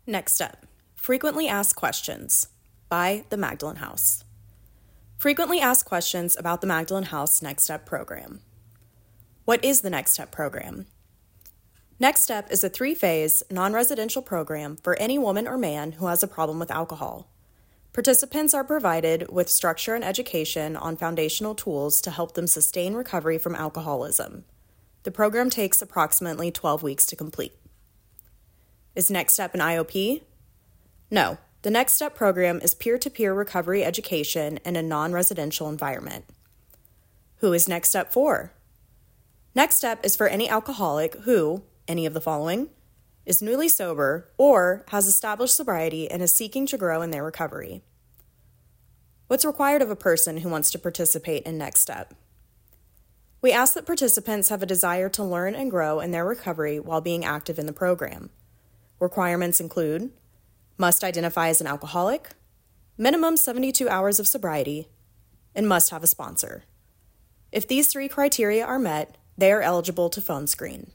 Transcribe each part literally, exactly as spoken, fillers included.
Next step, frequently asked questions by the Magdalen House. Frequently asked questions about the Magdalen House Next Step program. What is the Next Step program? Next Step is a three-phase, non-residential program for any woman or man who has a problem with alcohol. Participants are provided with structure and education on foundational tools to help them sustain recovery from alcoholism. The program takes approximately twelve weeks to complete. Is Next Step an I O P? No. The Next Step program is peer-to-peer recovery education in a non-residential environment. Who is Next Step for? Next Step is for any alcoholic who, any of the following, is newly sober or has established sobriety and is seeking to grow in their recovery. What's required of a person who wants to participate in Next Step? We ask that participants have a desire to learn and grow in their recovery while being active in the program. Requirements include must identify as an alcoholic, minimum seventy-two hours of sobriety, and must have a sponsor. If these three criteria are met, they are eligible to phone screen.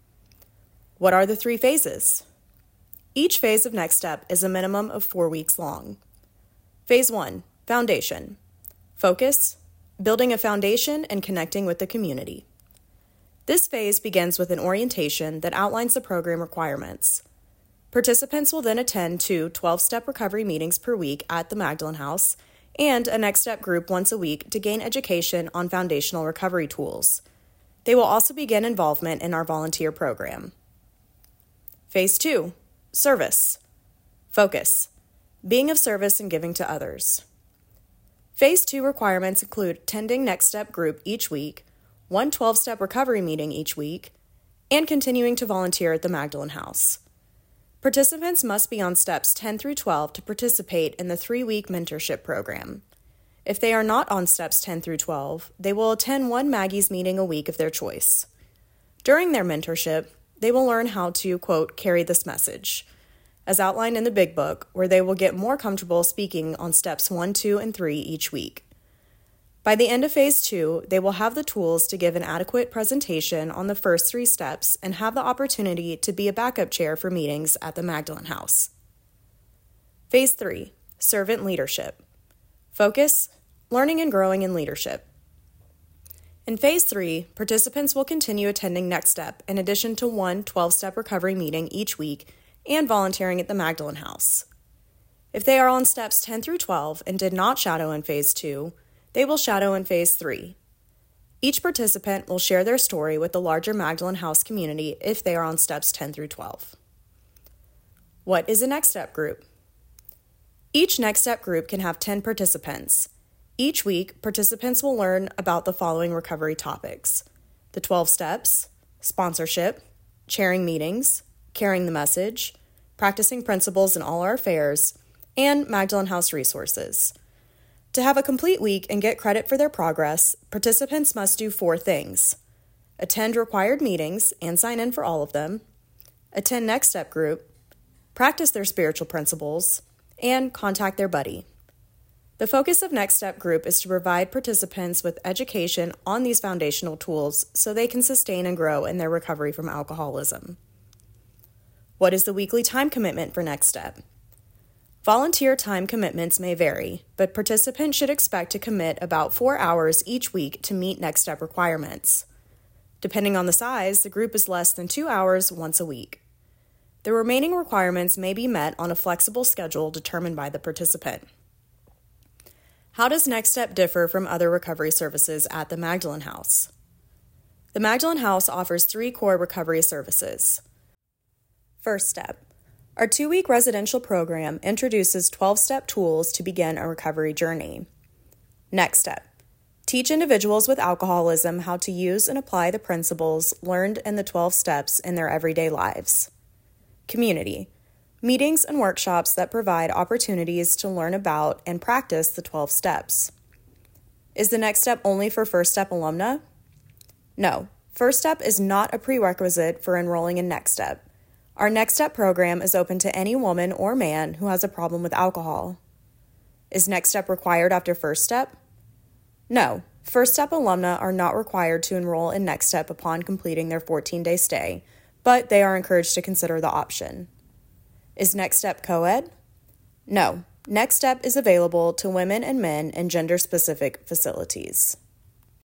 What are the three phases? Each phase of Next Step is a minimum of four weeks long. Phase one, Foundation. Focus, building a foundation and connecting with the community. This phase begins with an orientation that outlines the program requirements. Participants will then attend two twelve-step recovery meetings per week at the Magdalen House and a Next Step group once a week to gain education on foundational recovery tools. They will also begin involvement in our volunteer program. Phase two, Service. Focus, being of service and giving to others. Phase two requirements include attending Next Step group each week, one twelve-step recovery meeting each week, and continuing to volunteer at the Magdalen House. Participants must be on steps ten through twelve to participate in the three-week mentorship program. If they are not on steps ten through twelve, they will attend one Maggie's meeting a week of their choice. During their mentorship, they will learn how to, quote, carry this message, as outlined in the Big Book, where they will get more comfortable speaking on steps one, two, and three each week. By the end of Phase two, they will have the tools to give an adequate presentation on the first three steps and have the opportunity to be a backup chair for meetings at the Magdalen House. Phase three, Servant Leadership. Focus, learning and growing in leadership. In Phase three, participants will continue attending Next Step in addition to one twelve-step recovery meeting each week and volunteering at the Magdalen House. If they are on steps ten through twelve and did not shadow in Phase two, they will shadow in Phase three. Each participant will share their story with the larger Magdalen House community if they are on steps ten through twelve. What is a Next Step group? Each Next Step group can have ten participants. Each week, participants will learn about the following recovery topics: the twelve steps, sponsorship, chairing meetings, carrying the message, practicing principles in all our affairs, and Magdalen House resources. To have a complete week and get credit for their progress, participants must do four things: attend required meetings and sign in for all of them, attend Next Step group, practice their spiritual principles, and contact their buddy. The focus of Next Step group is to provide participants with education on these foundational tools so they can sustain and grow in their recovery from alcoholism. What is the weekly time commitment for Next Step? Volunteer time commitments may vary, but participants should expect to commit about four hours each week to meet Next Step requirements. Depending on the size, the group is less than two hours once a week. The remaining requirements may be met on a flexible schedule determined by the participant. How does Next Step differ from other recovery services at the Magdalen House? The Magdalen House offers three core recovery services. First Step. Our two-week residential program introduces twelve-step tools to begin a recovery journey. Next Step. Teach individuals with alcoholism how to use and apply the principles learned in the twelve steps in their everyday lives. Community. Meetings and workshops that provide opportunities to learn about and practice the twelve steps. Is the Next Step only for First Step alumna? No. First Step is not a prerequisite for enrolling in Next Step. Our Next Step program is open to any woman or man who has a problem with alcohol. Is Next Step required after First Step? No. First Step alumna are not required to enroll in Next Step upon completing their fourteen-day stay, but they are encouraged to consider the option. Is Next Step co-ed? No. Next Step is available to women and men in gender-specific facilities.